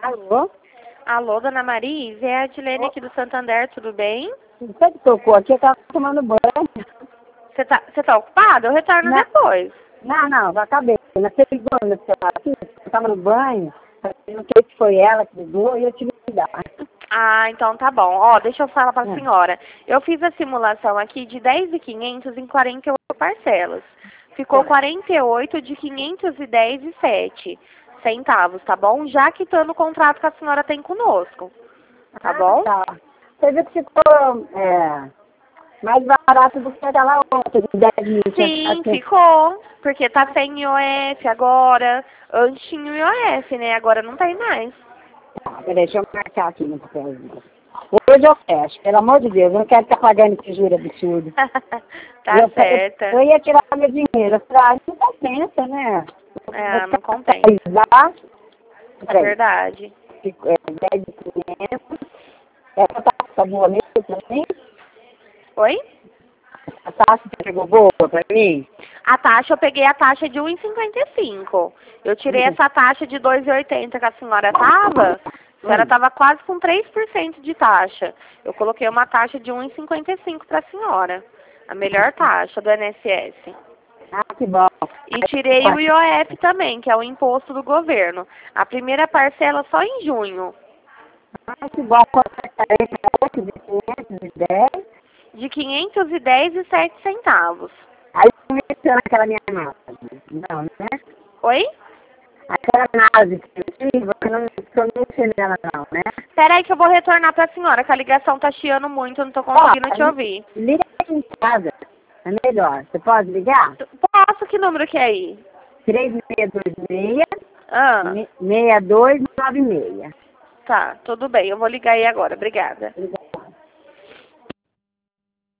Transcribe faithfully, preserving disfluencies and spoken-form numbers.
Alô? Alô, dona Marise, é a Adilene aqui do Santander, tudo bem? Você que tocou aqui, eu tava tomando banho. Você tá, você tá ocupado? Eu retorno Não. depois. Não, não, já acabei. Você ligou no celular aqui, eu tava no banho, eu não sei se foi ela que ligou e eu tive que ligar. Ah, então tá bom. Ó, deixa eu falar pra É. senhora. Eu fiz a simulação aqui de dez mil e quinhentos em quarenta e oito parcelas. Ficou Tá. quarenta e oito de quinhentos e dez e sete centavos, tá bom? Já quitando o contrato que a senhora tem conosco. Tá bom? Ah, tá. Você viu que ficou é, mais barato do que aquela outra de dez mil. Sim, Assim. ficou. Porque tá sem I O F agora. Antes tinha o I O F, né? Agora não tem mais. Tá, peraí, deixa eu marcar aqui no papelzinho. Hoje eu fecho, pelo amor de Deus, eu não quero estar pagando esse juro absurdo. Tá eu, certa. Eu, eu ia tirar meu dinheiro. Eu falei, ah, não compensa, né? É, não compensa. Lá, É peraí, verdade. é dez mil e quinhentos. Essa taxa tá boa mesmo pra mim? Oi? A taxa que pegou boa pra mim? A taxa, eu peguei a taxa de um e cinquenta e cinco. Eu tirei Hum. essa taxa de dois e oitenta que a senhora tava. A senhora Hum. tava quase com três por cento de taxa. Eu coloquei uma taxa de um e cinquenta e cinco para a senhora. A melhor taxa do I N S S. Ah, que bom. E tirei o I O F também, que é o imposto do governo. A primeira parcela só em junho. Ah, que bom. Quanto é que é de quinhentos e dez? De quinhentos e dez e sete centavos. Aí começou naquela minha análise. Não, né? Oi? Aquela análise que eu tive, você não, eu não mexi nela não, né? Peraí que eu vou retornar pra senhora, que a ligação tá chiando muito, eu não tô conseguindo Ó, te ouvir. liga aqui em casa. É melhor. Você pode ligar? Posso? Que número que é aí? três seis dois seis, Ah, seis dois nove seis. tá, tudo bem, eu vou ligar aí agora, obrigada. Obrigada.